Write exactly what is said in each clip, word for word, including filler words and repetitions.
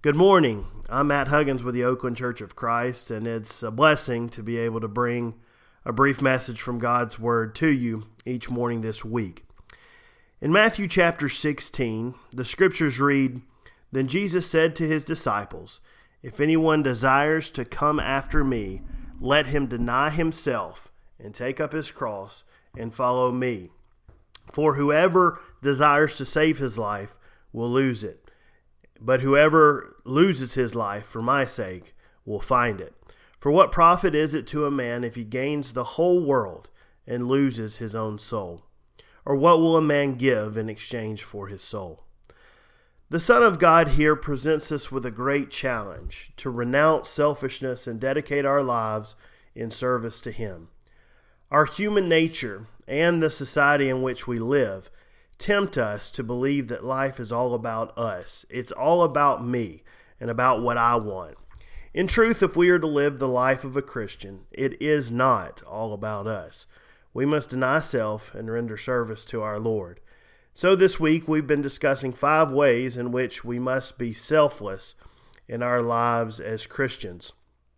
Good morning. I'm Matt Huggins with the Oakland Church of Christ, and it's a blessing to be able to bring a brief message from God's Word to you each morning this week. In Matthew chapter sixteen, the scriptures read, "Then Jesus said to his disciples, 'If anyone desires to come after me, let him deny himself and take up his cross and follow me. For whoever desires to save his life will lose it. But whoever loses his life for my sake will find it. For what profit is it to a man if he gains the whole world and loses his own soul? Or what will a man give in exchange for his soul?'" The Son of God here presents us with a great challenge to renounce selfishness and dedicate our lives in service to Him. Our human nature and the society in which we live tempt us to believe that life is all about us. It's all about me and about what I want. In truth, if we are to live the life of a Christian, it is not all about us. We must deny self and render service to our Lord. So this week we've been discussing five ways in which we must be selfless in our lives as Christians.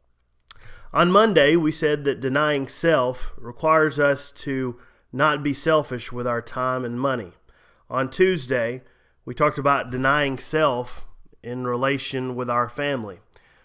On Monday, we said that denying self requires us to not be selfish with our time and money. On Tuesday, we talked about denying self in relation with our family.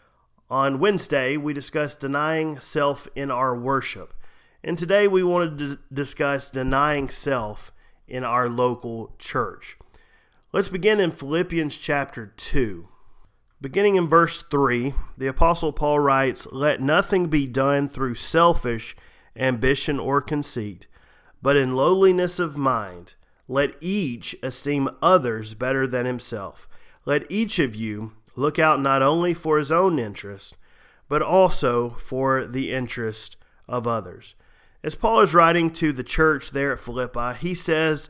On Wednesday, we discussed denying self in our worship. And today we wanted to discuss denying self in our local church. Let's begin in Philippians chapter two. Beginning in verse three, the Apostle Paul writes, "Let nothing be done through selfish ambition or conceit, but in lowliness of mind, let each esteem others better than himself. Let each of you look out not only for his own interest, but also for the interest of others." As Paul is writing to the church there at Philippi, he says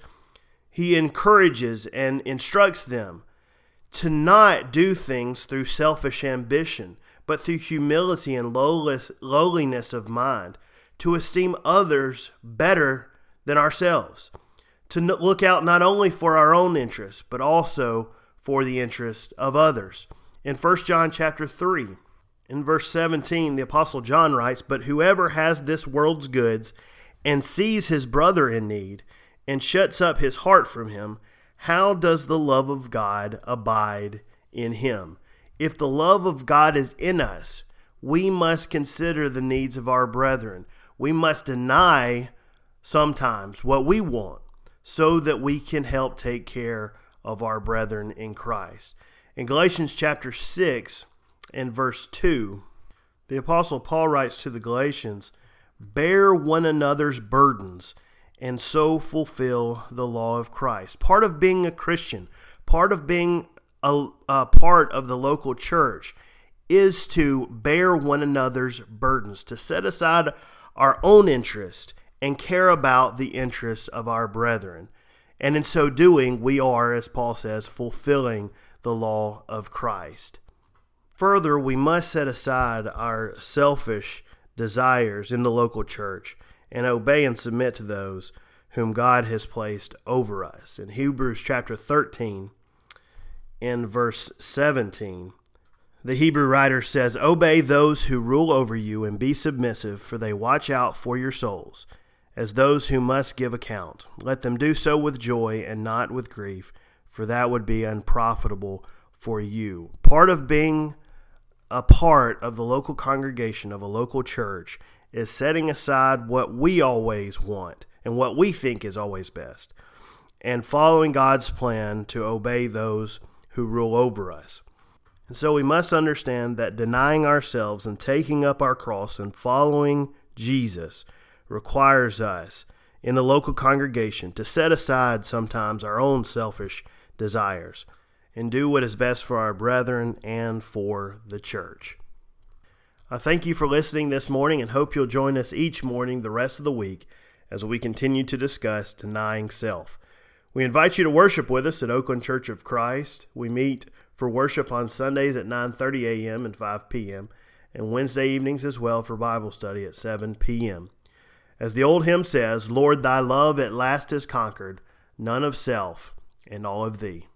he encourages and instructs them to not do things through selfish ambition, but through humility and lowliness of mind, to esteem others better than ourselves, to look out not only for our own interests, but also for the interest of others. In First John chapter three, in verse seventeen, the Apostle John writes, "But whoever has this world's goods and sees his brother in need and shuts up his heart from him, how does the love of God abide in him?" If the love of God is in us, we must consider the needs of our brethren. We must deny sometimes what we want so that we can help take care of our brethren in Christ. In Galatians chapter six and verse two, the Apostle Paul writes to the Galatians, "Bear one another's burdens and so fulfill the law of Christ." Part of being a Christian, part of being a, a part of the local church is to bear one another's burdens, to set aside our own interest and care about the interests of our brethren. And in so doing, we are, as Paul says, fulfilling the law of Christ. Further, we must set aside our selfish desires in the local church and obey and submit to those whom God has placed over us. In Hebrews chapter thirteen, in verse seventeen, the Hebrew writer says, "Obey those who rule over you and be submissive, for they watch out for your souls, as those who must give account. Let them do so with joy and not with grief, for that would be unprofitable for you." Part of being a part of the local congregation of a local church is setting aside what we always want and what we think is always best, and following God's plan to obey those who rule over us. And so we must understand that denying ourselves and taking up our cross and following Jesus requires us in the local congregation to set aside sometimes our own selfish desires and do what is best for our brethren and for the church. I thank you for listening this morning and hope you'll join us each morning the rest of the week as we continue to discuss denying self. We invite you to worship with us at Oakland Church of Christ. We meet for worship on Sundays at nine thirty a.m. and five p.m. and Wednesday evenings as well for Bible study at seven p.m. As the old hymn says, "Lord, thy love at last is conquered, none of self and all of thee."